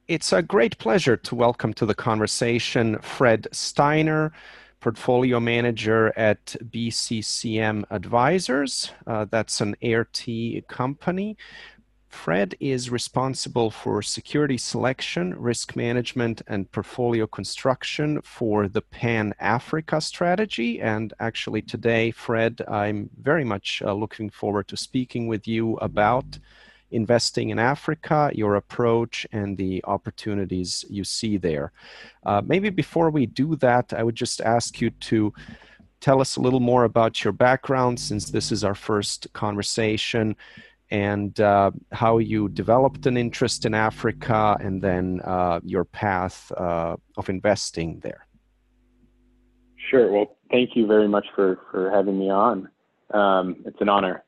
It's a great pleasure to welcome to the conversation Fred Steiner, portfolio manager at BCCM Advisors. That's an AirT company. Fred is responsible for security selection, risk management, and portfolio construction for the Pan Africa strategy. And actually, today, Fred, I'm very much looking forward to speaking with you about investing in Africa, your approach, and the opportunities you see there. Maybe before we do that, I would just ask you to tell us a little more about your background, since this is our first conversation, and how you developed an interest in Africa, and then your path of investing there. Sure. Well, thank you very much for having me on. It's an honor.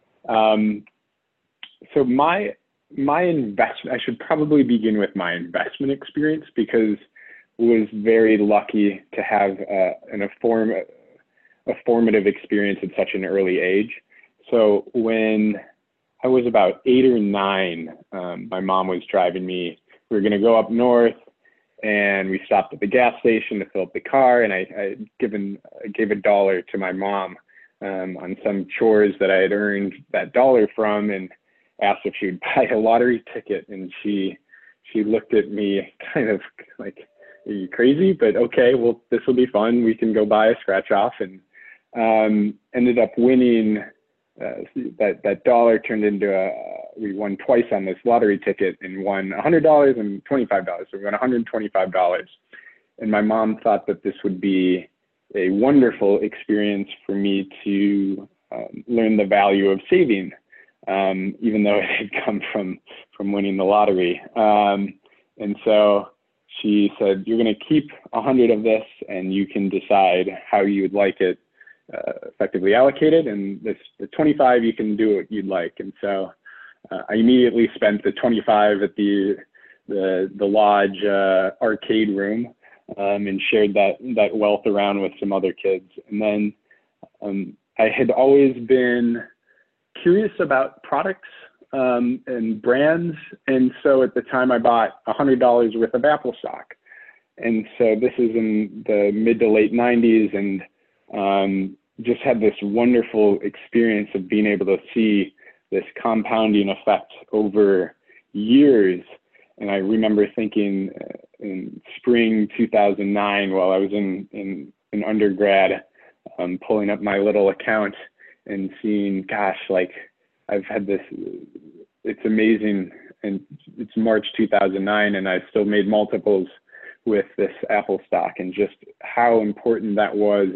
So my investment, I should probably begin with my investment experience, because I was very lucky to have a formative experience at such an early age. So when I was about 8 or 9, my mom was driving me. We were going to go up north, and we stopped at the gas station to fill up the car, and I gave $1 to my mom on some chores that I had earned that $1 from, and asked if she would buy a lottery ticket. And she looked at me kind of like, "Are you crazy?" But okay, well, this will be fun. We can go buy a scratch off, and ended up winning. That $1 turned into we won twice on this lottery ticket, and won $100 and $25. So we won $125. And my mom thought that this would be a wonderful experience for me to learn the value of saving, even though it had come from winning the lottery. And so she said, "You're going to keep 100 of this, and you can decide how you would like it effectively allocated, and the 25, you can do what you'd like." And so I immediately spent the 25 at the lodge arcade room, and shared that wealth around with some other kids. And then I had always been curious about products and brands, and so at the time I bought $100 worth of Apple stock. And so this is in the mid to late 90s, and just had this wonderful experience of being able to see this compounding effect over years. And I remember thinking in spring 2009, while I was in undergrad, pulling up my little account and seeing, gosh, like I've had this, it's amazing. And it's March 2009, and I still made multiples with this Apple stock, and just how important that was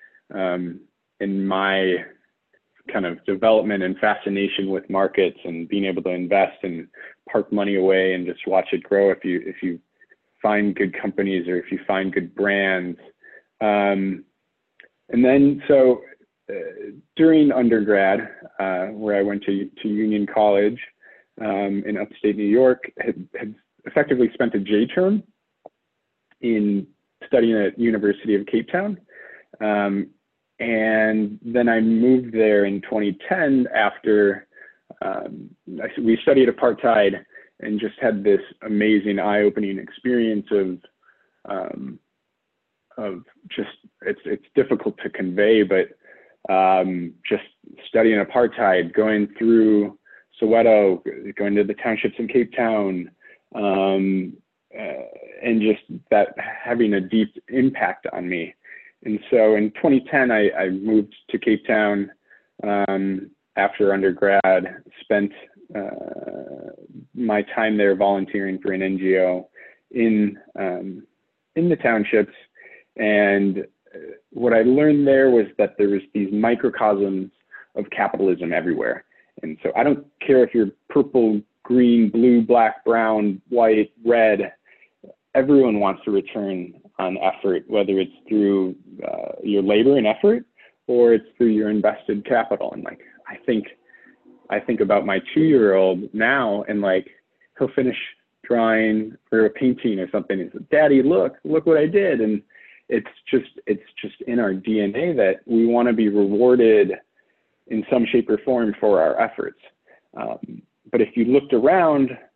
in my kind of development and fascination with markets, and being able to invest and park money away and just watch it grow if you find good companies, or if you find good brands. And then so during undergrad, where I went to Union College in upstate New York, had effectively spent a J term in studying at University of Cape Town. And then I moved there in 2010 after we studied apartheid, and just had this amazing eye-opening experience of just, it's difficult to convey, but just studying apartheid, going through Soweto, going to the townships in Cape Town, and just that having a deep impact on me. And so in 2010, I moved to Cape Town after undergrad, spent my time there volunteering for an NGO in the townships. And what I learned there was that there was these microcosms of capitalism everywhere. And so I don't care if you're purple, green, blue, black, brown, white, red, everyone wants a return on effort, whether it's through your labor and effort, or it's through your invested capital. And like, I think about my 2-year-old now, and like, he'll finish drawing or a painting or something, and says, "Daddy, look what I did." And it's just in our DNA that we want to be rewarded in some shape or form for our efforts. But if you looked around,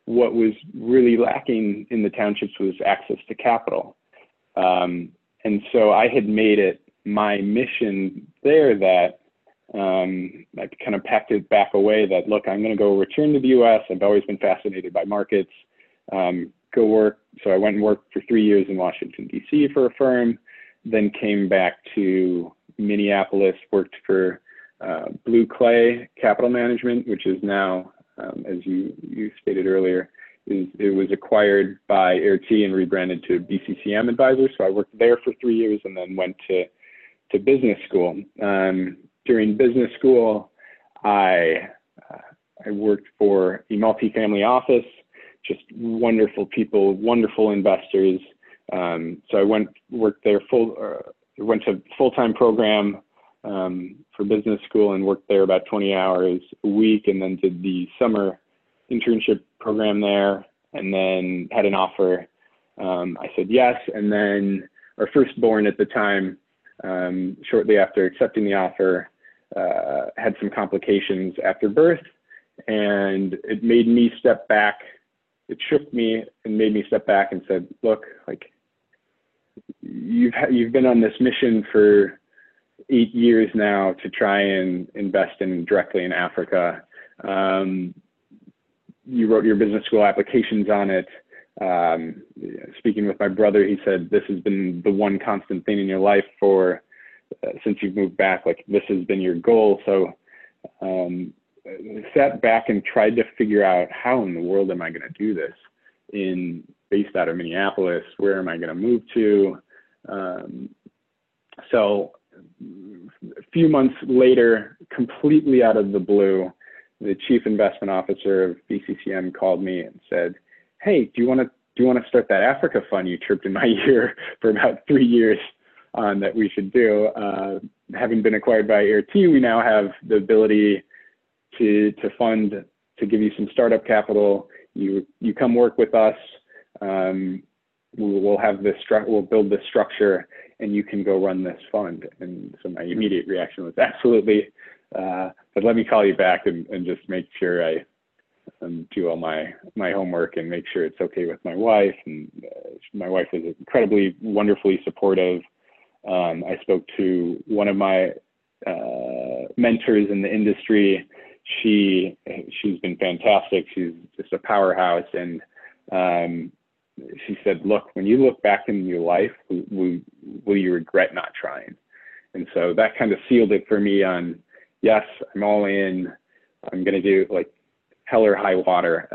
what was really lacking in the townships was access to capital. And so I had made it my mission there that I kind of packed it back away that, look, I'm going to go return to the US. I've always been fascinated by markets. Go work. So I went and worked for 3 years in Washington, D.C. for a firm, then came back to Minneapolis, worked for Blue Clay Capital Management, which is now, as you stated earlier, it was acquired by Air T and rebranded to BCCM Advisors. So I worked there for 3 years and then went to business school. During business school, I worked for a multifamily office, just wonderful people, wonderful investors. So I worked there went to full-time program for business school and worked there about 20 hours a week, and then did the summer internship program there, and then had an offer. I said yes, and then our firstborn at the time, shortly after accepting the offer, had some complications after birth, and it made me step back. It shook me and made me step back and said, look, like, you've been on this mission for 8 years now to try and invest directly in Africa. You wrote your business school applications on it. Speaking with my brother, he said, this has been the one constant thing in your life since you've moved back, like this has been your goal. So sat back and tried to figure out, how in the world am I going to do this based out of Minneapolis? Where am I going to move to? So a few months later, completely out of the blue, the chief investment officer of BCCM called me and said, hey, do you want to start that Africa fund you chirped in my ear for about 3 years on that we should do? Having been acquired by Air T, we now have the ability to fund, to give you some startup capital. You come work with us. We'll build this structure, and you can go run this fund. And so my immediate reaction was absolutely, but let me call you back and just make sure I do all my homework and make sure it's okay with my wife. And my wife was incredibly, wonderfully supportive. I spoke to one of my mentors in the industry. She's been fantastic. She's just a powerhouse. And she said, look, when you look back in your life, will you regret not trying? And so that kind of sealed it for me on, yes, I'm all in. I'm going to do like hell or high water.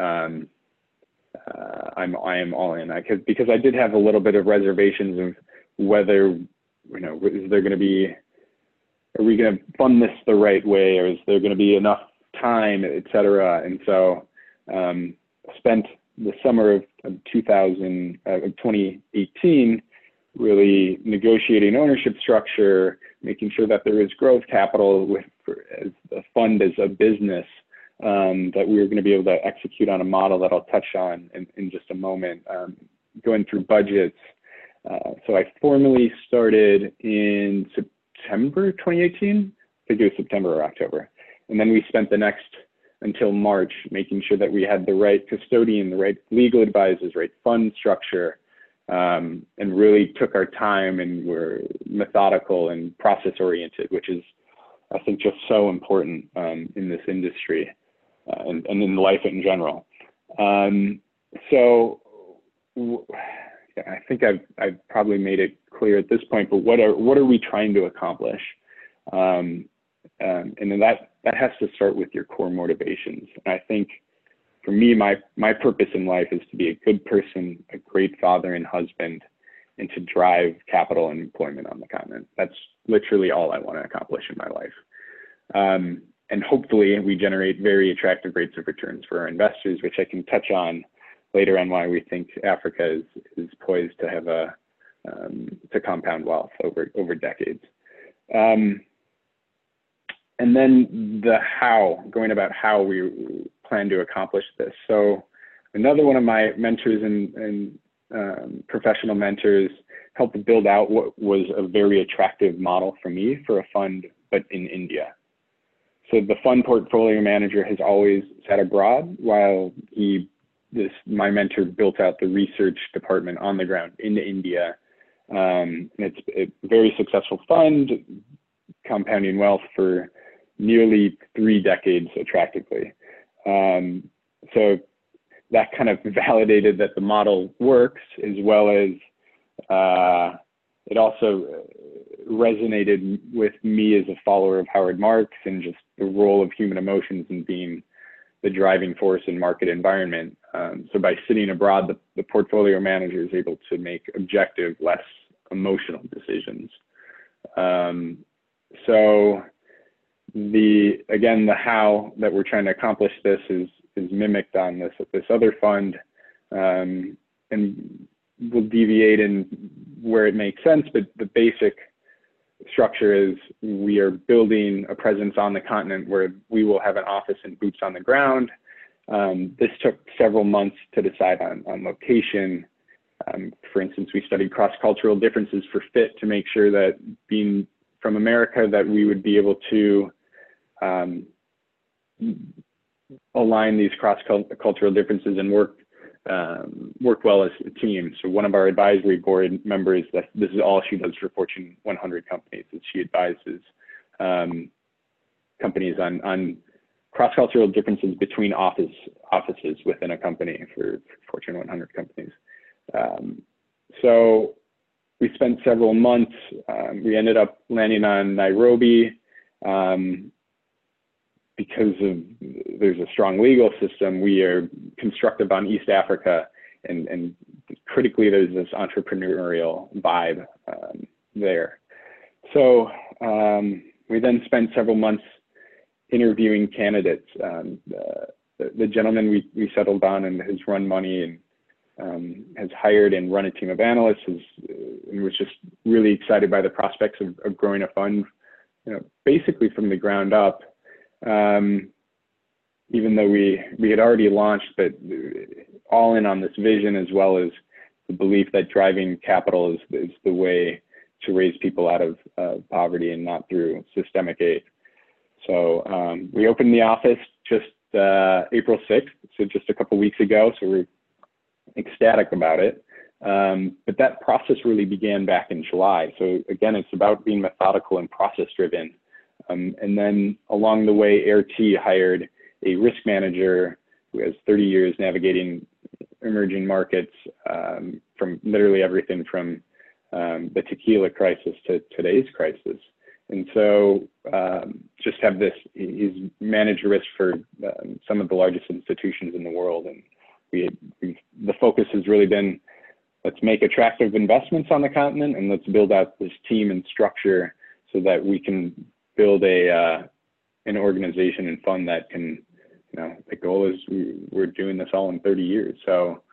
I am all in. Because I did have a little bit of reservations of whether, is there going to be, are we going to fund this the right way, or is there going to be enough time, et cetera? And so spent the summer of 2018 really negotiating ownership structure, making sure that there is growth capital as a fund, as a business, that we were going to be able to execute on a model that I'll touch on in just a moment, going through budgets. So I formally started in September 2018. I think it was September or October. And then we spent the next until March making sure that we had the right custodian, the right legal advisors, right fund structure, and really took our time and were methodical and process oriented, which is, I think, just so important in this industry and in life in general. I think I've probably made it clear at this point, but what are we trying to accomplish? And then that has to start with your core motivations. And I think for me, my purpose in life is to be a good person, a great father and husband, and to drive capital and employment on the continent. That's literally all I want to accomplish in my life. And hopefully we generate very attractive rates of returns for our investors, which I can touch on later on why we think Africa is poised to have to compound wealth over decades. And then the how, going about how we plan to accomplish this. So another one of my mentors and professional mentors helped build out what was a very attractive model for me for a fund, but in India. So the fund portfolio manager has always sat abroad while he my mentor built out the research department on the ground in India. And it's a very successful fund, compounding wealth for nearly 3 decades attractively. So that kind of validated that the model works, as well as it also resonated with me as a follower of Howard Marks and just the role of human emotions and being the driving force in market environment. So by sitting abroad, the portfolio manager is able to make objective, less emotional decisions. So the how that we're trying to accomplish this is mimicked on this other fund, and we'll deviate in where it makes sense, but the basic structure is we are building a presence on the continent where we will have an office and boots on the ground. This took several months to decide on location. For instance, we studied cross-cultural differences for fit to make sure that being from America, that we would be able to align these cross-cultural differences and work well as a team. So one of our advisory board members, that this is all she does for Fortune 100 companies, is she advises companies on cross-cultural differences between offices within a company for Fortune 100 companies. So we spent several months. We ended up landing on Nairobi because there's a strong legal system. We are constructive on East Africa, and critically, there's this entrepreneurial vibe there. So we then spent several months interviewing candidates. The gentleman we settled on and has run money and has hired and run a team of analysts and was just really excited by the prospects of growing a fund, basically from the ground up. Even though we had already launched, but all in on this vision, as well as the belief that driving capital is the way to raise people out of poverty and not through systemic aid. So we opened the office just April 6th, so just a couple weeks ago. So we're ecstatic about it. But that process really began back in July. So again, it's about being methodical and process driven. And then along the way, AirT hired a risk manager who has 30 years navigating emerging markets, from literally everything from the tequila crisis to today's crisis. And so just have this, he's managed risk for some of the largest institutions in the world. And the focus has really been, let's make attractive investments on the continent, and let's build out this team and structure so that we can build an organization and fund that can, the goal is we're doing this all in 30 years. So,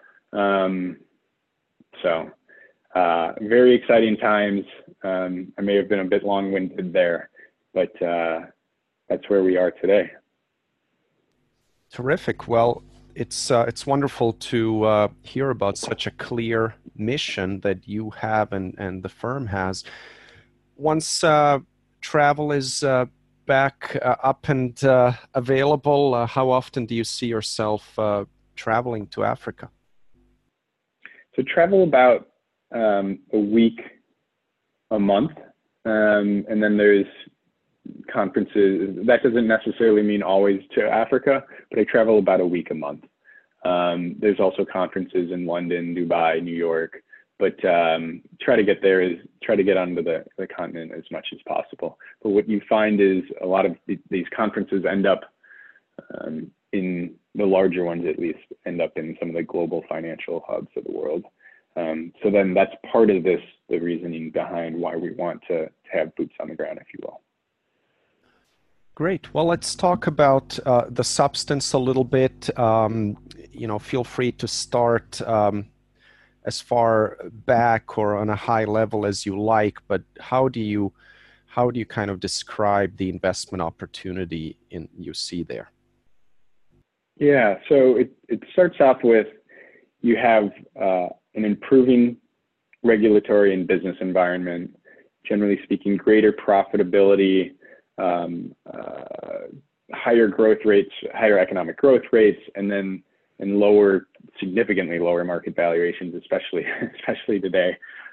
very exciting times. I may have been a bit long-winded there, but that's where we are today. Terrific. Well, it's wonderful to hear about such a clear mission that you have and the firm has. Once travel is back up and available, how often do you see yourself traveling to Africa? So travel about a week a month, and then there's conferences. That doesn't necessarily mean always to Africa, but I travel about a week a month. There's also conferences in London, Dubai, New York, but try to get onto the continent as much as possible. But what you find is a lot of these conferences end up in the larger ones, at least, end up in some of the global financial hubs of the world. So then that's part of the reasoning behind why we want to have boots on the ground, if you will. Great. Well, let's talk about the substance a little bit. Feel free to start as far back or on a high level as you like, but how do you kind of describe the investment opportunity you see there? Yeah, so it starts off with, you have an improving regulatory and business environment, generally speaking, greater profitability, higher growth rates, higher economic growth rates, and then and significantly lower market valuations, especially today.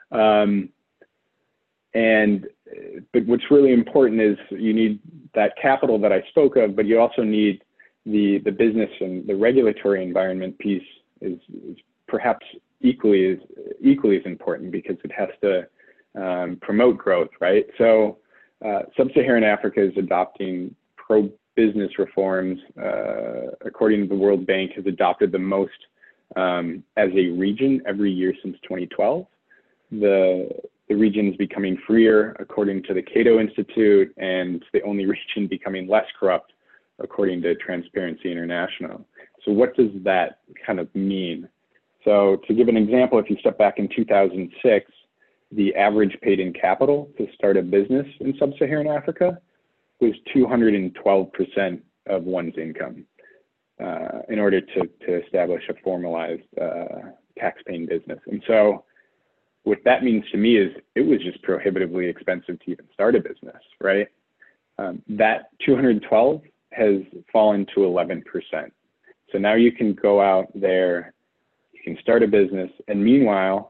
But what's really important is you need that capital that I spoke of, but you also need the business and the regulatory environment piece is perhaps equally as important, because it has to promote growth, right? So Sub-Saharan Africa is adopting pro-business reforms. According to the World Bank, has adopted the most as a region every year since 2012. The region is becoming freer, according to the Cato Institute, and the only region becoming less corrupt, according to Transparency International. So what does that kind of mean? So to give an example, if you step back in 2006, the average paid-in capital to start a business in Sub-Saharan Africa was 212% of one's income in order to establish a formalized tax-paying business. And so what that means to me is it was just prohibitively expensive to even start a business, right? That 212 has fallen to 11%. So now you can go out there, you can start a business, and meanwhile,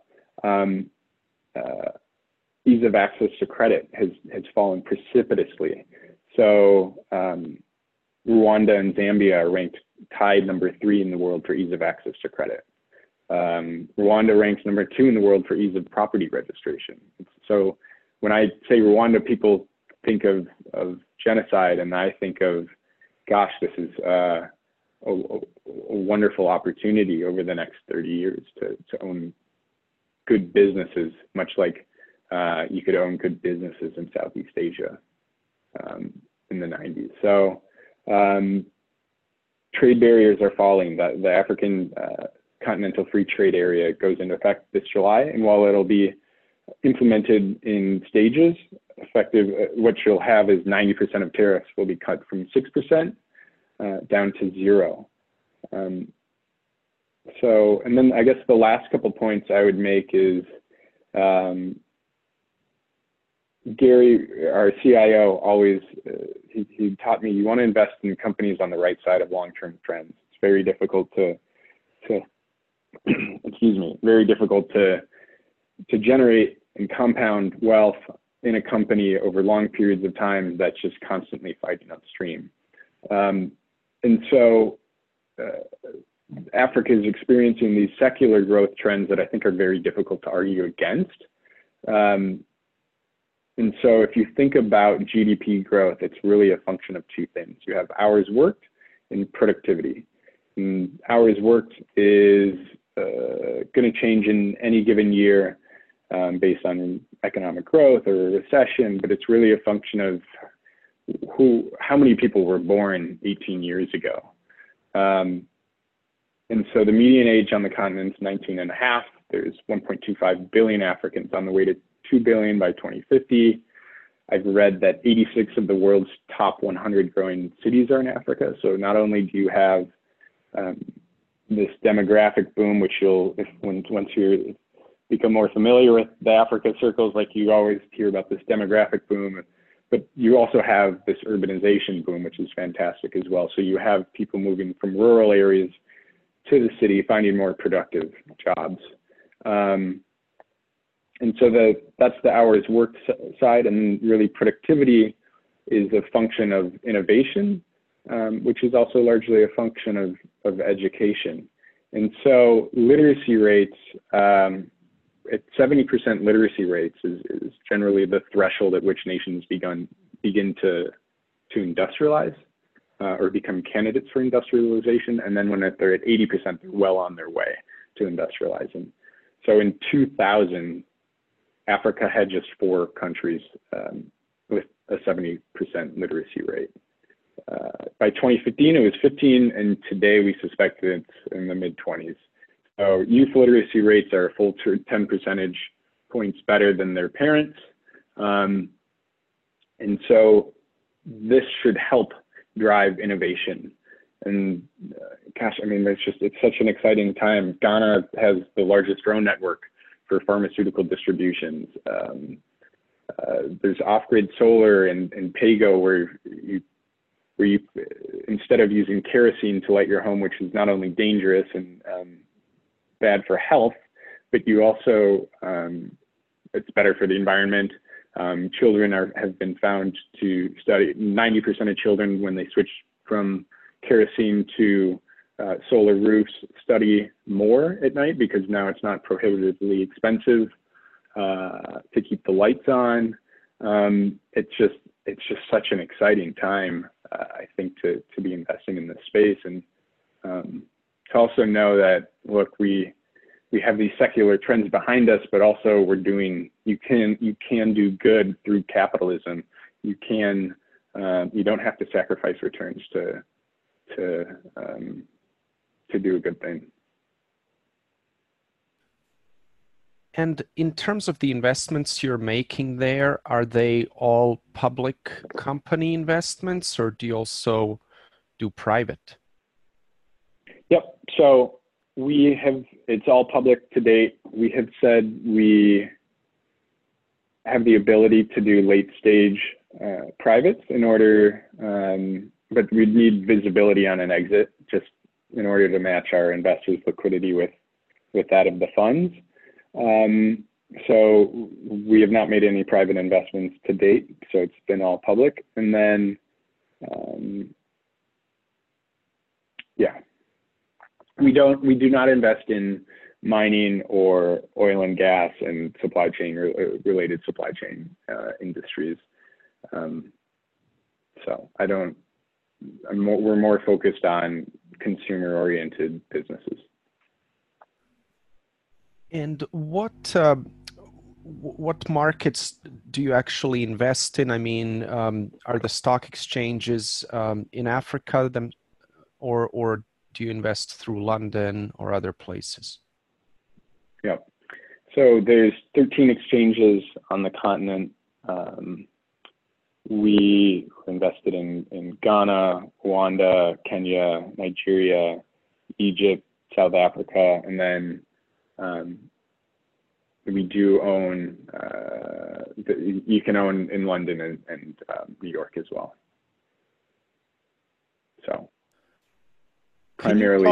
ease of access to credit has fallen precipitously. So Rwanda and Zambia are ranked tied number 3 in the world for ease of access to credit. Rwanda ranks number 2 in the world for ease of property registration. So when I say Rwanda, people think of genocide, and I think of, gosh, this is a wonderful opportunity over the next 30 years to own good businesses, much like you could own good businesses in Southeast Asia in the 90s. So trade barriers are falling. The African Continental Free Trade Area goes into effect this July, and while it'll be implemented in stages, what you'll have is 90% of tariffs will be cut from 6% down to 0. So, and then I guess the last couple points I would make is Gary, our CIO, always, he taught me, you want to invest in companies on the right side of long-term trends. It's very difficult to excuse me, very difficult to generate and compound wealth in a company over long periods of time that's just constantly fighting upstream. And so Africa is experiencing these secular growth trends that I think are very difficult to argue against. And so if you think about GDP growth, it's really a function of 2 things. You have hours worked and productivity. And hours worked is going to change in any given year based on economic growth or a recession, but it's really a function of how many people were born 18 years ago. And so the median age on the continent is 19 and a half. There's 1.25 billion Africans, on the way to 2 billion by 2050. I've read that 86 of the world's top 100 growing cities are in Africa. So not only do you have this demographic boom, which once you become more familiar with the Africa circles, like you always hear about this demographic boom, but you also have this urbanization boom, which is fantastic as well. So you have people moving from rural areas to the city, finding more productive jobs. And so that's the hours worked side, and really productivity is a function of innovation, which is also largely a function of education. And so literacy rates, at 70% literacy rates is generally the threshold at which nations begin to industrialize or become candidates for industrialization. And then when they're at 80%, they're well on their way to industrializing. So in 2000, Africa had just 4 countries with a 70% literacy rate. By 2015, it was 15, and today we suspect that it's in the mid-20s. So youth literacy rates are a full 10 percentage points better than their parents. And so this should help drive innovation. And gosh, I mean, it's such an exciting time. Ghana has the largest drone network for pharmaceutical distributions. There's off-grid solar and Pago, where where you, instead of using kerosene to light your home, which is not only dangerous and bad for health, but you also, it's better for the environment. Children have been found to study, 90% of children, when they switch from kerosene to solar roofs, study more at night because now it's not prohibitively expensive to keep the lights on. It's just such an exciting time, I think, to be investing in this space, and to also know that, look, we have these secular trends behind us, but also we're doing, you can do good through capitalism. You don't have to sacrifice returns to do a good thing. And in terms of the investments you're making there, are they all public company investments, or do you also do private? Yep. So it's all public to date. We have said we have the ability to do late stage privates in order, but we'd need visibility on an exit just in order to match our investors' liquidity with that of the funds. So we have not made any private investments to date, so it's been all public. And then, we do not invest in mining or oil and gas and supply chain related supply chain industries. So we're more focused on consumer oriented businesses. And what markets do you actually invest in? I mean, are the stock exchanges in Africa, or do you invest through London or other places? Yeah. So there's 13 exchanges on the continent. We invested in Ghana, Rwanda, Kenya, Nigeria, Egypt, South Africa, and then we do own, you can own in London and New York as well. So primarily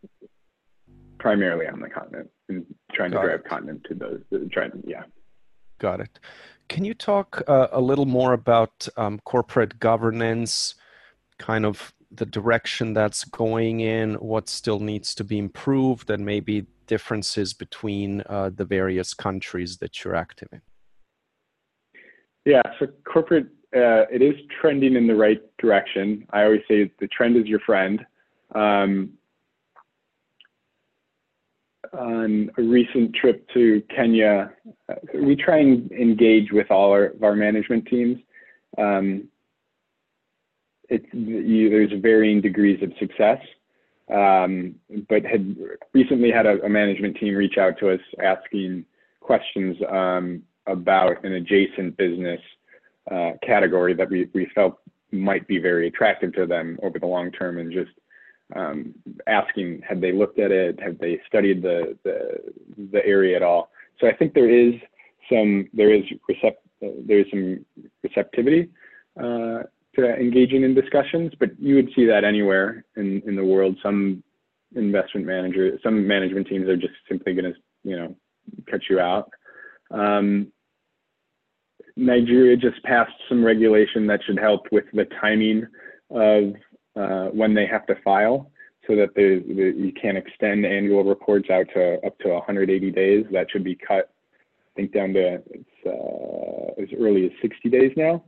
on the continent, and trying to drive continent to those, yeah. Got it. Can you talk a little more about corporate governance, kind of the direction that's going in, what still needs to be improved, and maybe differences between the various countries that you're active in? Yeah, so corporate, it is trending in the right direction. I always say the trend is your friend. On a recent trip to Kenya, we try and engage with all of our management teams. There's varying degrees of success, but had recently had a management team reach out to us asking questions about an adjacent business category that we felt might be very attractive to them over the long term, and just asking, had they looked at it, have they studied the area at all? So I think there is some receptivity to engaging in discussions, but you would see that anywhere in the world. Some management teams are just simply going to, cut you out. Nigeria just passed some regulation that should help with the timing of when they have to file, so that you can extend annual reports out to up to 180 days. That should be cut, I think, down to as early as 60 days now.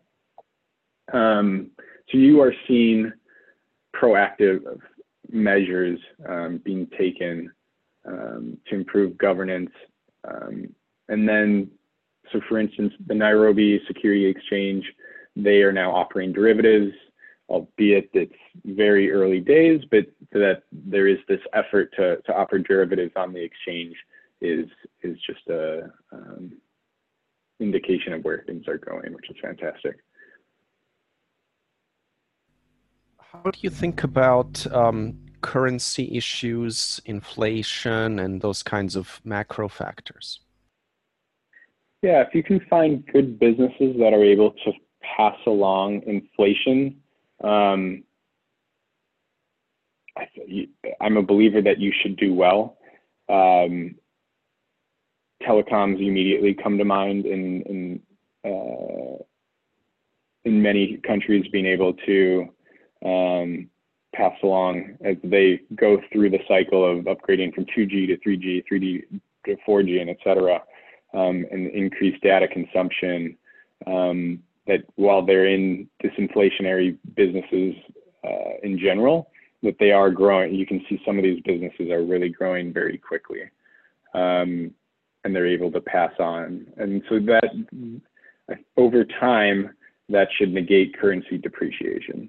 So you are seeing proactive measures being taken to improve governance. And then, so for instance, the Nairobi Security Exchange, they are now offering derivatives, albeit it's very early days, but that there is this effort to offer derivatives on the exchange is just a indication of where things are going, which is fantastic. How do you think about currency issues, inflation, and those kinds of macro factors? Yeah, if you can find good businesses that are able to pass along inflation Um, I'm a believer that you should do well. Telecoms immediately come to mind in many countries, being able to pass along as they go through the cycle of upgrading from 2G to 3G, 3G to 4G, and et cetera, and increased data consumption. That while they're in disinflationary businesses in general, that they are growing. You can see some of these businesses are really growing very quickly, and they're able to pass on. And so that over time, that should negate currency depreciation.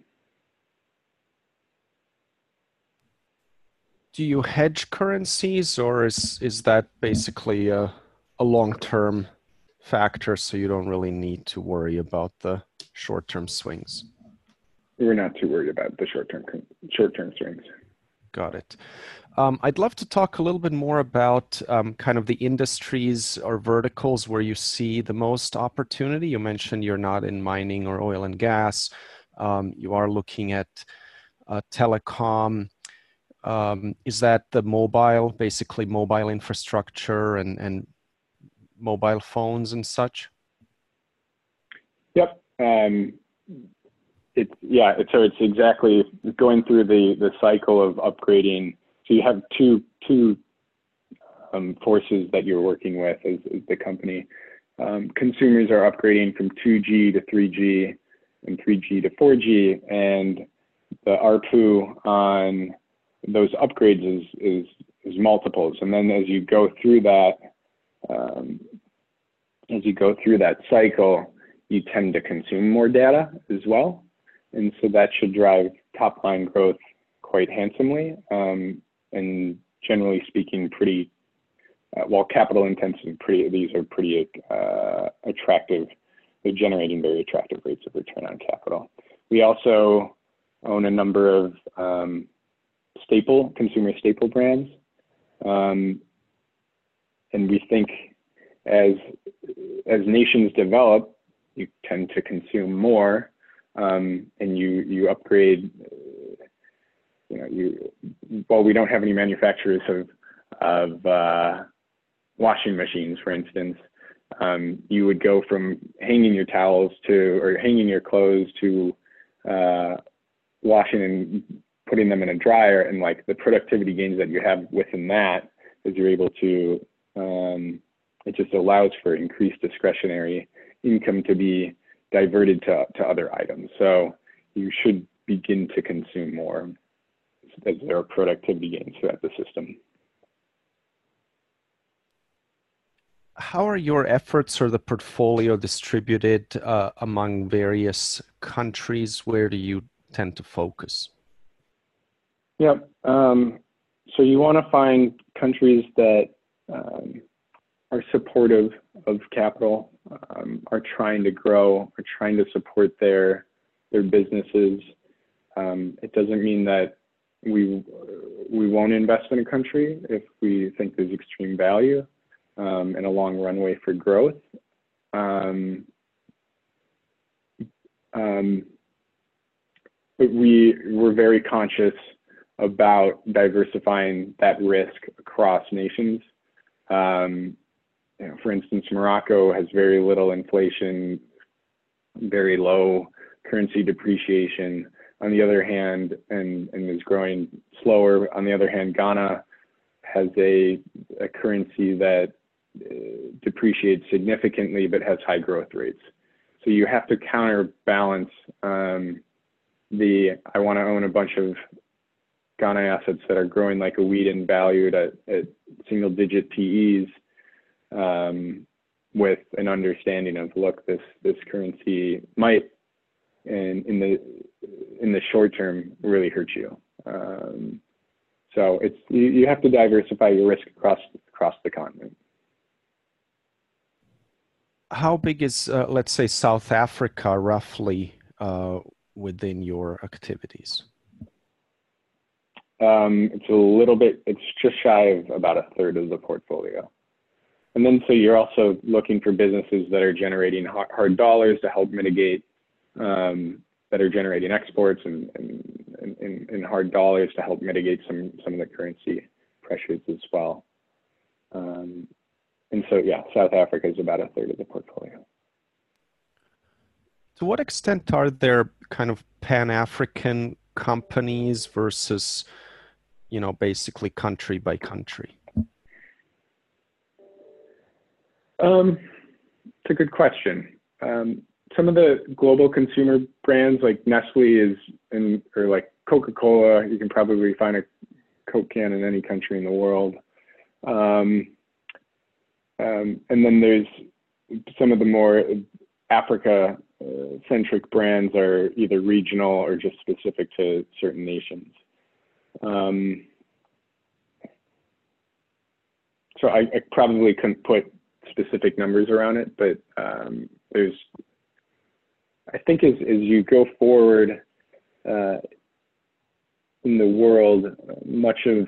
Do you hedge currencies, or is that basically a long-term factor, so you don't really need to worry about the short-term swings? We're not too worried about the short-term swings. Got it. I'd love to talk a little bit more about kind of the industries or verticals where you see the most opportunity. You mentioned you're not in mining or oil and gas. You are looking at telecom. Is that the basically mobile infrastructure and mobile phones and such? Yep. It's exactly going through the cycle of upgrading. So you have two forces that you're working with as the company. Consumers are upgrading from 2G to 3G and 3G to 4G, and the ARPU on those upgrades is multiples. And then as you go through that cycle, you tend to consume more data as well. And so that should drive top line growth quite handsomely. And generally speaking, while capital intensive, these are pretty attractive. They're generating very attractive rates of return on capital. We also own a number of consumer staple brands. And we think as nations develop, you tend to consume more, and you upgrade. While we don't have any manufacturers of washing machines, for instance, you would go from hanging your towels or hanging your clothes to washing and putting them in a dryer, and like the productivity gains that you have within that is you're able to, it just allows for increased discretionary income to be diverted to other items. So you should begin to consume more as there are productivity gains throughout the system. How are your efforts or the portfolio distributed among various countries? Where do you tend to focus? Yep. So you want to find countries that are supportive of capital, are trying to grow, are trying to support their businesses. It doesn't mean that we won't invest in a country if we think there's extreme value and a long runway for growth. But we're very conscious about diversifying that risk across nations. For instance, Morocco has very little inflation, very low currency depreciation. On the other hand, and is growing slower. On the other hand, Ghana has a currency that depreciates significantly but has high growth rates. So you have to counterbalance I want to own a bunch of Ghana assets that are growing like a weed and valued at single digit PEs, with an understanding of, look, this currency might in the short term really hurt you. So you have to diversify your risk across the continent. How big is, let's say, South Africa roughly within your activities? It's just shy of about a third of the portfolio. And then so you're also looking for businesses that are generating hard dollars to help mitigate that are generating exports and in hard dollars to help mitigate some of the currency pressures as well. And so, yeah, South Africa is about a third of the portfolio. To what extent are there kind of Pan-African companies versus, basically country by country? It's a good question. Some of the global consumer brands like Nestle or like Coca-Cola, you can probably find a Coke can in any country in the world. And then there's some of the more Africa-centric brands are either regional or just specific to certain nations. So I probably couldn't put specific numbers around it, but I think as you go forward in the world, much of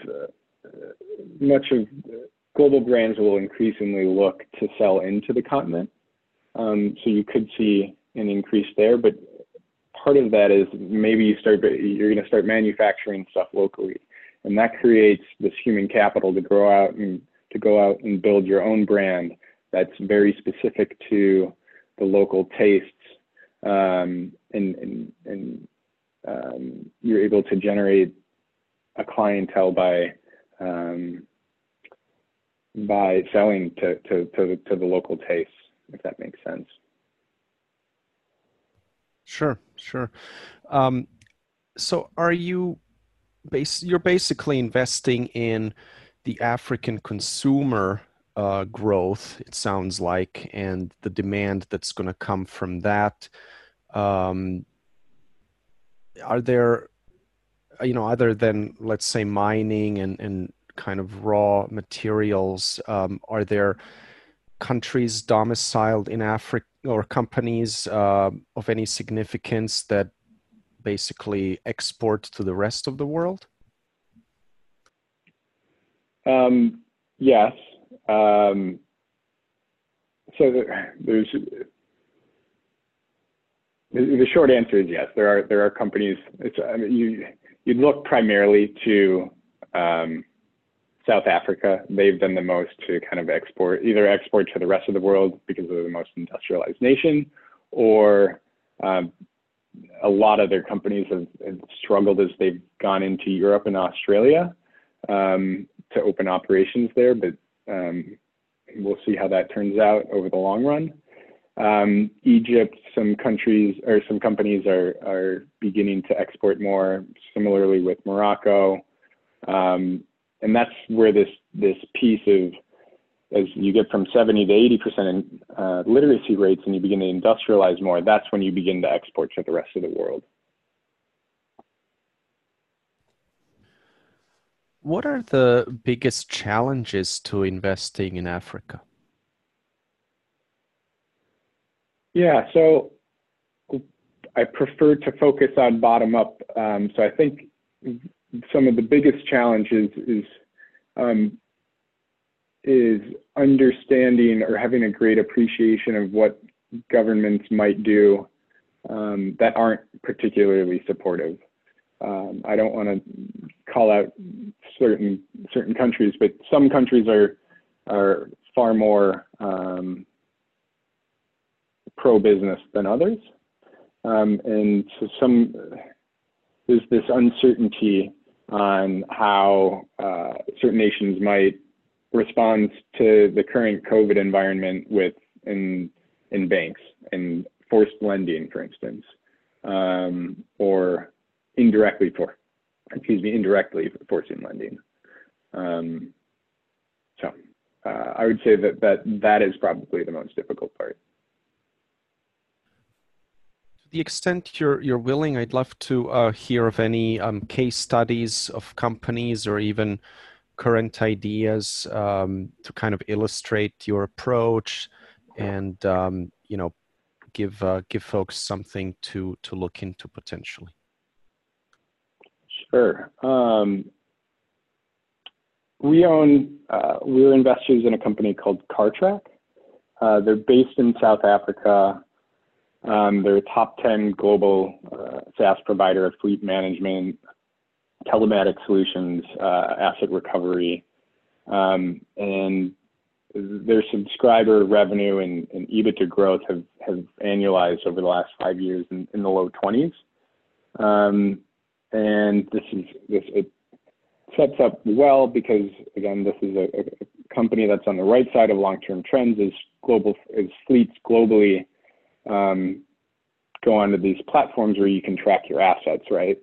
global brands will increasingly look to sell into the continent. So you could see an increase there, but part of that is maybe you're going to start manufacturing stuff locally, and that creates this human capital to go out and build your own brand that's very specific to the local tastes, and you're able to generate a clientele by selling to the local tastes, if that makes sense. Sure. So you're basically investing in the African consumer growth, it sounds like, and the demand that's going to come from that. Are there, other than, let's say, mining and kind of raw materials, are there countries domiciled in Africa or companies of any significance that basically export to the rest of the world? Yes. So there's the short answer is yes. There are companies. You'd look primarily to South Africa. They've done the most to kind of export to the rest of the world because they're the most industrialized nation, or a lot of their companies have struggled as they've gone into Europe and Australia to open operations there, but we'll see how that turns out over the long run. Egypt, some companies are beginning to export more, similarly with Morocco. And that's where this piece of, as you get from 70 to 80% in literacy rates and you begin to industrialize more, that's when you begin to export to the rest of the world. What are the biggest challenges to investing in Africa? Yeah, so I prefer to focus on bottom up. So I think some of the biggest challenges is understanding or having a great appreciation of what governments might do that aren't particularly supportive. I don't want to call out certain countries, but some countries are far more pro-business than others, and so there's this uncertainty on how certain nations might respond to the current COVID environment in banks and forced lending, for instance, or indirectly forcing lending. So I would say that is probably the most difficult part. To the extent you're willing, I'd love to hear of any case studies of companies or even current ideas to kind of illustrate your approach and give folks something to look into potentially. Sure. We're investors in a company called Cartrack. They're based in South Africa. They're a top 10 global SaaS provider of fleet management, telematics solutions, asset recovery, and their subscriber revenue and EBITDA growth have annualized over the last 5 years in the low 20s. And it sets up well because, again, this is a company that's on the right side of long-term trends as fleets globally go onto these platforms where you can track your assets, right?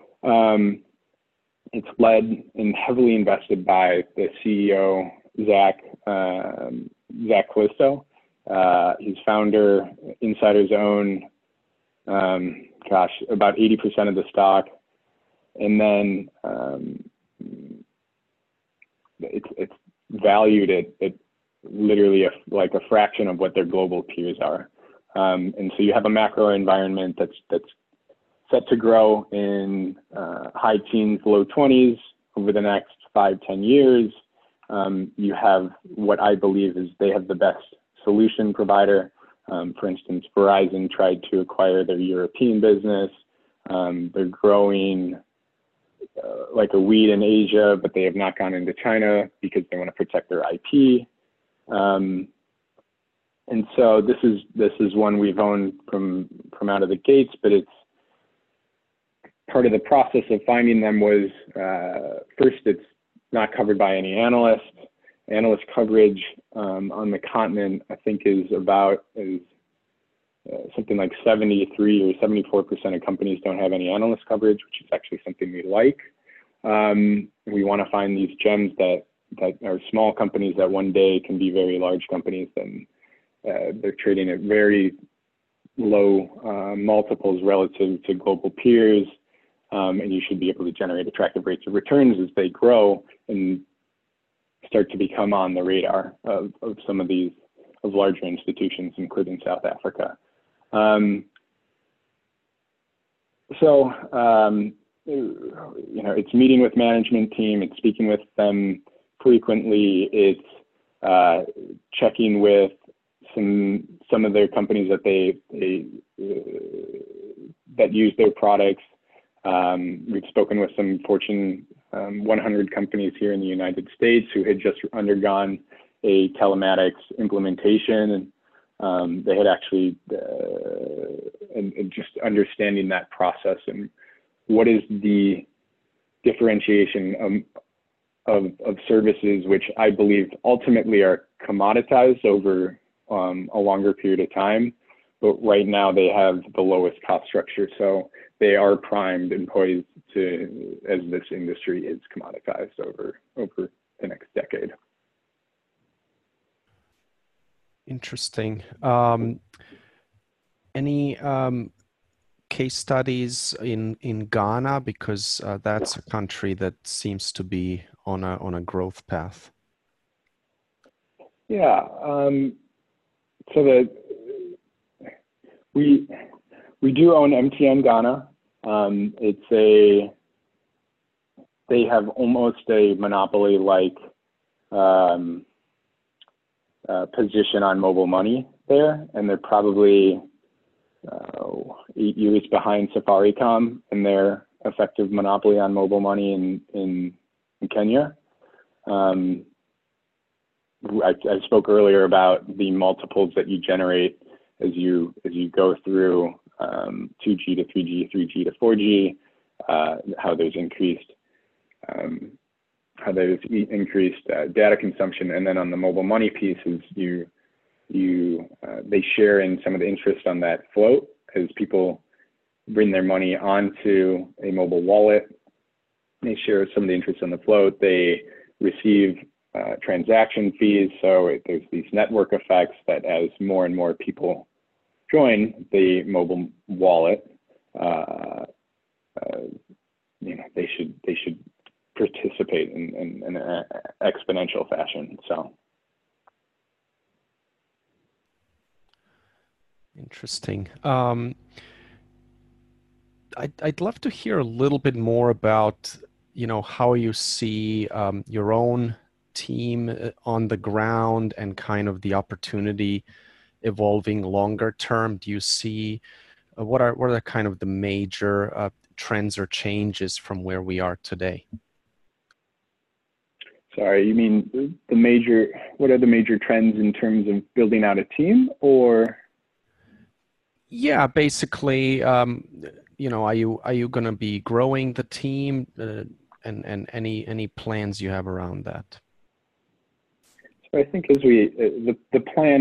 It's led and heavily invested by the CEO, Zach Callisto. He's founder, insiders own, about 80% of the stock. And then it's valued at literally like a fraction of what their global peers are. And so you have a macro environment that's set to grow in high teens, low 20s over the next 5-10 years. You have what I believe is they have the best solution provider. For instance, Verizon tried to acquire their European business. They're growing like a weed in Asia, but they have not gone into China because they want to protect their IP. And so this is one we've owned from out of the gates, but it's part of the process of finding them was first, it's not covered by any analyst. Analyst coverage on the continent, I think, is something like 73 or 74% of companies don't have any analyst coverage, which is actually something we like. We want to find these gems that are small companies that one day can be very large companies. Then they're trading at very low multiples relative to global peers. And you should be able to generate attractive rates of returns as they grow and start to become on the radar of some of these larger institutions, including South Africa. It's meeting with management team, it's speaking with them frequently, it's checking with some of their companies that use their products. We've spoken with some Fortune 100 companies here in the United States who had just undergone a telematics implementation, and they had actually, and just understanding that process and what is the differentiation of services, which I believe ultimately are commoditized over a longer period of time. But right now they have the lowest cost structure. So they are primed and poised to, as this industry is commoditized over the next decade. Interesting. Any case studies in Ghana, because that's a country that seems to be on a growth path? Yeah. So we do own MTN Ghana. They have almost a monopoly-like position on mobile money there, and they're probably 8 years behind Safaricom in their effective monopoly on mobile money in Kenya. I spoke earlier about the multiples that you generate as you go through 2G to 3G, 3G to 4G, how there's increased data consumption, and then on the mobile money pieces, they share in some of the interest on that float as people bring their money onto a mobile wallet. They share some of the interest on the float. They receive transaction fees. So there's these network effects that as more and more people join the mobile wallet, they should participate in an exponential fashion. So. Interesting. I'd love to hear a little bit more about, how you see your own team on the ground and kind of the opportunity evolving longer term? Do you see what are the kind of the major trends or changes from where we are today? Sorry, you mean what are the major trends in terms of building out a team, or? Yeah, basically, are you going to be growing the team, and any plans you have around that? So I think the plan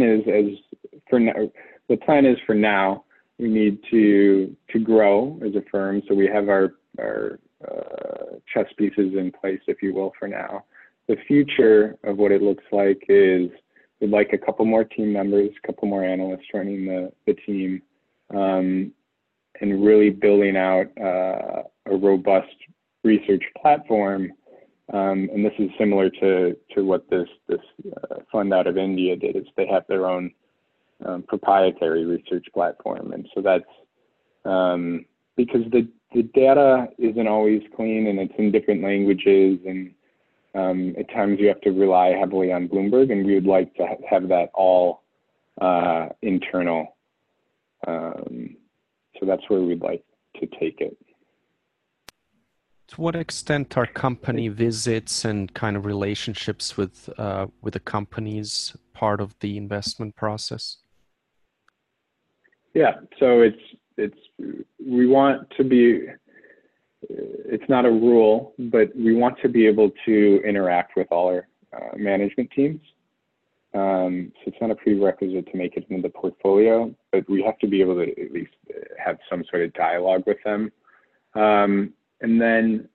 is for now we need to grow as a firm. So we have our chess pieces in place, if you will, for now. The future of what it looks like is we'd like a couple more team members, a couple more analysts running the team, and really building out a robust research platform. And this is similar to what this fund out of India did. Is they have their own proprietary research platform, and so that's because the data isn't always clean and it's in different languages, and at times you have to rely heavily on Bloomberg, and we would like to have that all internal. So that's where we'd like to take it. To what extent are company visits and kind of relationships with the companies part of the investment process? Yeah, so we want to be. It's not a rule, but we want to be able to interact with all our management teams. So it's not a prerequisite to make it into the portfolio, but we have to be able to at least have some sort of dialogue with them. And then,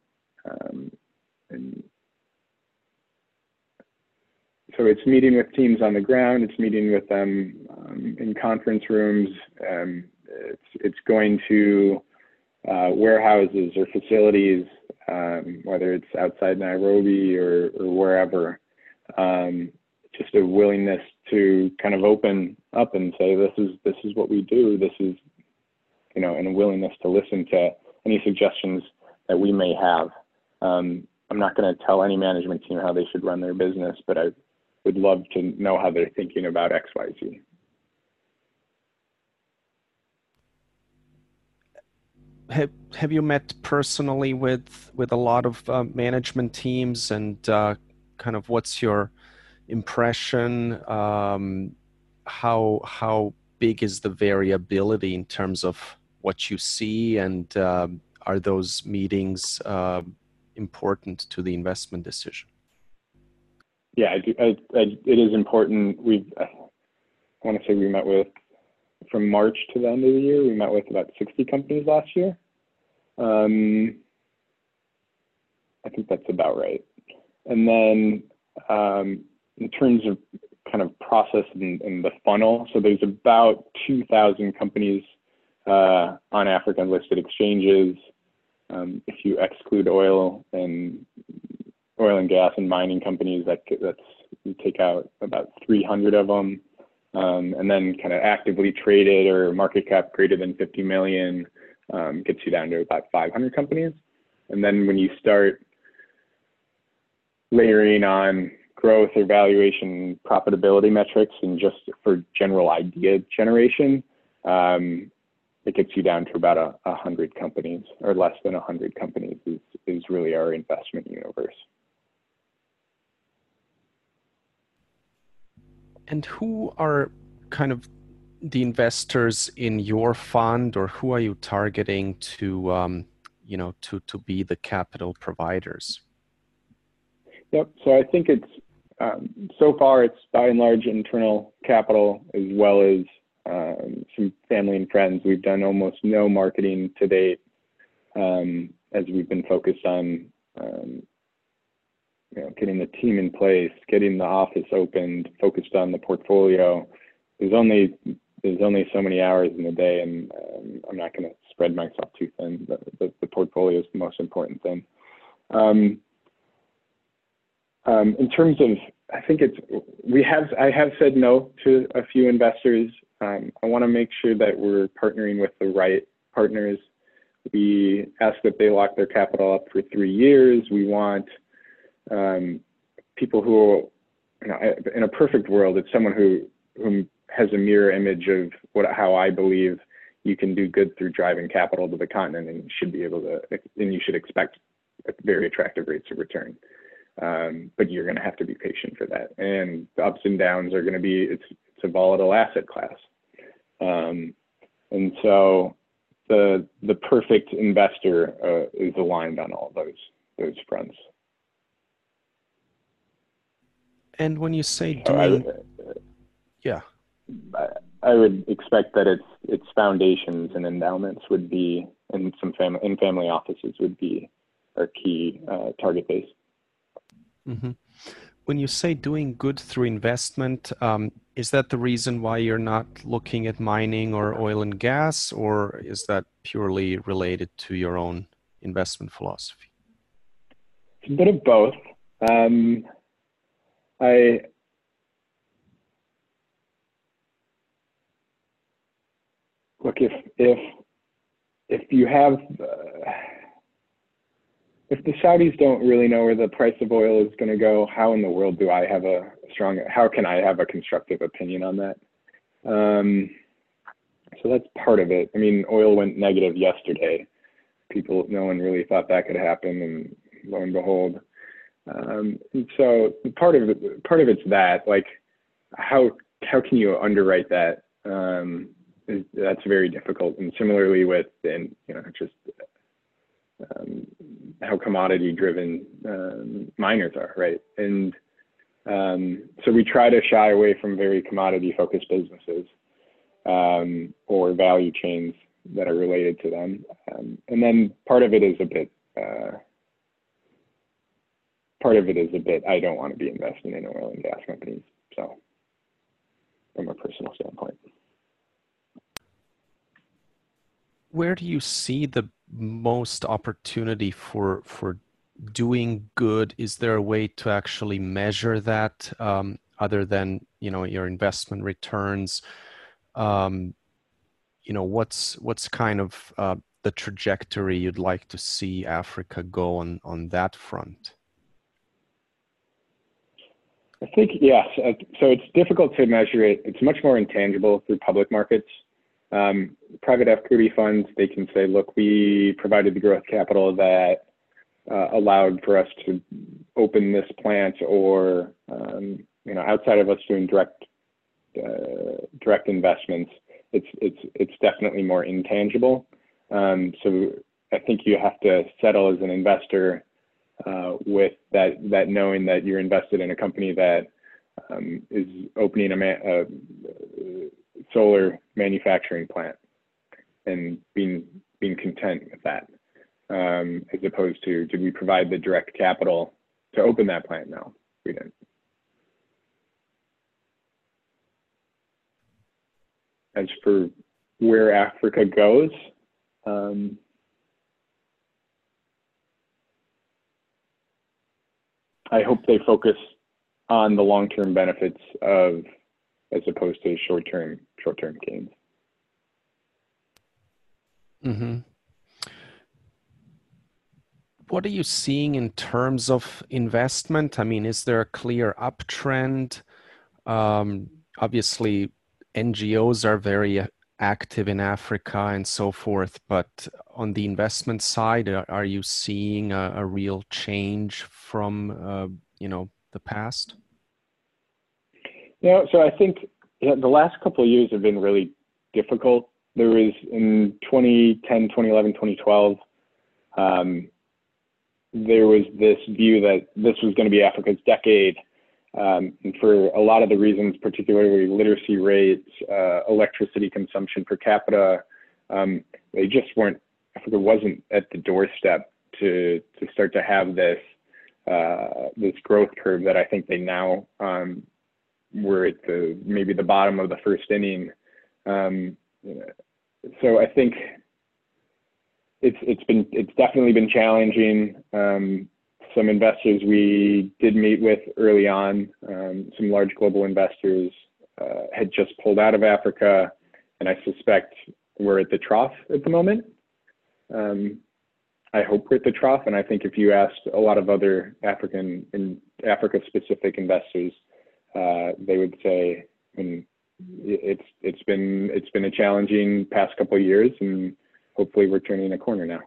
so it's meeting with teams on the ground, it's meeting with them in conference rooms, it's going to warehouses or facilities, whether it's outside Nairobi or wherever. Just a willingness to kind of open up and say, this is what we do, this is, and a willingness to listen to any suggestions that we may have. I'm not going to tell any management team how they should run their business, but I would love to know how they're thinking about XYZ. Have you met personally with a lot of management teams, and kind of what's your impression? How big is the variability in terms of what you see, and are those meetings important to the investment decision? Yeah, it is important. I want to say we met with, from March to the end of the year, we met with about 60 companies last year. I think that's about right. And then in terms of kind of process and the funnel, so there's about 2,000 companies on African listed exchanges. If you exclude oil and gas and mining companies, you take out about 300 of them. And then kind of actively traded or market cap greater than 50 million gets you down to about 500 companies. And then when you start layering on growth or valuation profitability metrics and just for general idea generation, it gets you down to about 100 companies, or less than 100 companies is really our investment universe. And who are kind of the investors in your fund, or who are you targeting to be the capital providers? Yep. So I think it's so far it's by and large internal capital, as well as some family and friends. We've done almost no marketing to date, as we've been focused on getting the team in place, getting the office opened, focused on the portfolio. There's only so many hours in the day, and I'm not going to spread myself too thin. The portfolio is the most important thing. In terms of, I think I have said no to a few investors. I want to make sure that we're partnering with the right partners. We ask that they lock their capital up for 3 years. We want people who, in a perfect world, it's someone who has a mirror image of how I believe you can do good through driving capital to the continent, and you should be able to, and you should expect very attractive rates of return. But you're going to have to be patient for that, and the ups and downs are going to be, it's a volatile asset class, and so the perfect investor is aligned on all those fronts. And when you say doing, yeah, I would expect that its foundations and endowments would be, and some family offices would be our key target base. Mm-hmm. When you say doing good through investment, is that the reason why you're not looking at mining or oil and gas, or is that purely related to your own investment philosophy? It's a bit of both. Look, if you have, if the Saudis don't really know where the price of oil is going to go, how in the world do I have how can I have a constructive opinion on that? So that's part of it. I mean, oil went negative yesterday. No one really thought that could happen, and lo and behold. And so part of it's that, like, how can you underwrite that? That's very difficult. And similarly with, just how commodity driven miners are, right? And so we try to shy away from very commodity focused businesses or value chains that are related to them. And then part of it is a bit, I don't want to be investing in oil and gas companies. So from a personal standpoint. Where do you see the most opportunity for doing good? Is there a way to actually measure that other than, your investment returns? What's kind of the trajectory you'd like to see Africa go on that front? I think, yes. So it's difficult to measure it. It's much more intangible through public markets. Private equity funds, they can say, look, we provided the growth capital that allowed for us to open this plant, or, outside of us doing direct investments, it's definitely more intangible. So I think you have to settle as an investor with that knowing that you're invested in a company that is opening a solar manufacturing plant, and being content with that, as opposed to, did we provide the direct capital to open that plant? No, we didn't. As for where Africa goes, I hope they focus on the long-term benefits as opposed to short-term gains. Mm-hmm. What are you seeing in terms of investment? I mean, is there a clear uptrend? Obviously, NGOs are very active in Africa and so forth, but on the investment side, are you seeing a real change from the past? So I think the last couple of years have been really difficult. There was, in 2010, 2011, 2012, there was this view that this was going to be Africa's decade. And for a lot of the reasons, particularly literacy rates, electricity consumption per capita, they just weren't, Africa wasn't at the doorstep to start to have this growth curve that I think they now, we're at maybe the bottom of the first inning. So I think it's definitely been challenging. Some investors we did meet with early on, some large global investors, had just pulled out of Africa, and I suspect we're at the trough at the moment. I hope we're at the trough, and I think if you asked a lot of other Africa-specific investors, they would say, it's been a challenging past couple of years, and hopefully we're turning a corner now.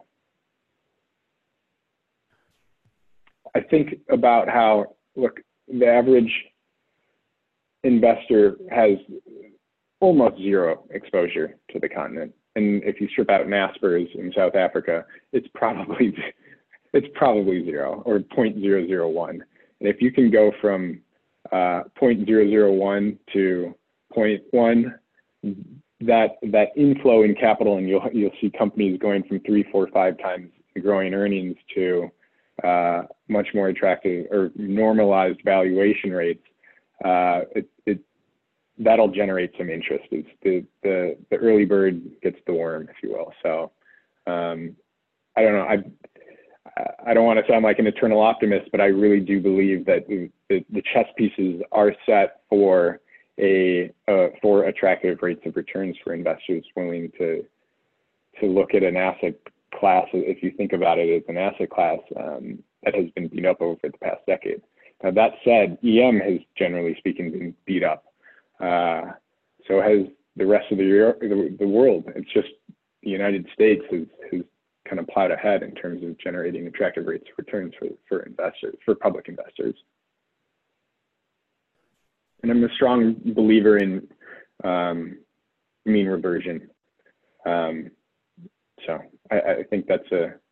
I think about how, look, the average investor has almost zero exposure to the continent. And if you strip out Naspers in South Africa, it's probably zero or 0.001. And if you can go from 0.001 to zero point 0.1, that inflow in capital, and you'll see companies going from 3, 4, 5 times growing earnings to much more attractive or normalized valuation rates. That'll generate some interest. It's the early bird gets the worm, if you will. So I don't know. I don't want to sound like an eternal optimist, but I really do believe that the chess pieces are set for attractive rates of returns for investors willing to look at an asset class, if you think about it as an asset class that has been beat up over the past decade. Now, that said, EM has, generally speaking, been beat up. So has the rest of the world. It's just the United States has kind of plowed ahead in terms of generating attractive rates of returns for investors, for public investors. And I'm a strong believer in mean reversion. So I think that's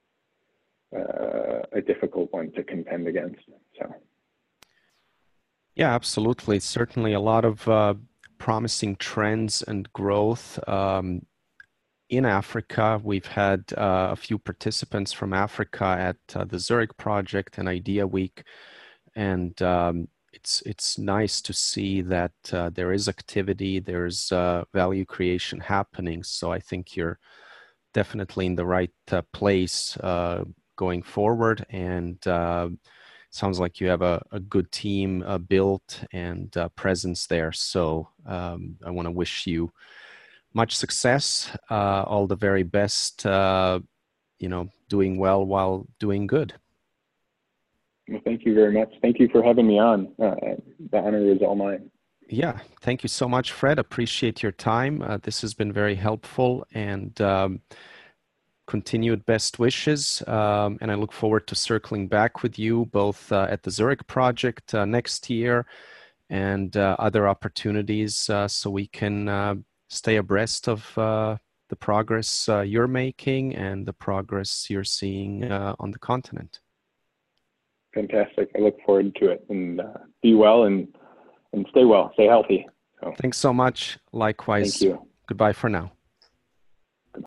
a difficult one to contend against. So. Yeah, absolutely. Certainly a lot of promising trends and growth in Africa. We've had a few participants from Africa at the Zurich Project and Idea Week, and it's nice to see that there is activity, there's value creation happening. So I think you're definitely in the right place going forward, and sounds like you have a good team built and presence there. So I want to wish you much success, all the very best, doing well while doing good. Well, thank you very much. Thank you for having me on. The honor is all mine. Yeah, thank you so much, Fred. Appreciate your time. This has been very helpful, and continued best wishes. And I look forward to circling back with you both at the Zurich Project next year and other opportunities so we can stay abreast of the progress you're making and the progress you're seeing on the continent. Fantastic. I look forward to it, and be well and stay well, stay healthy. So. Thanks so much. Likewise. Thank you. Goodbye for now.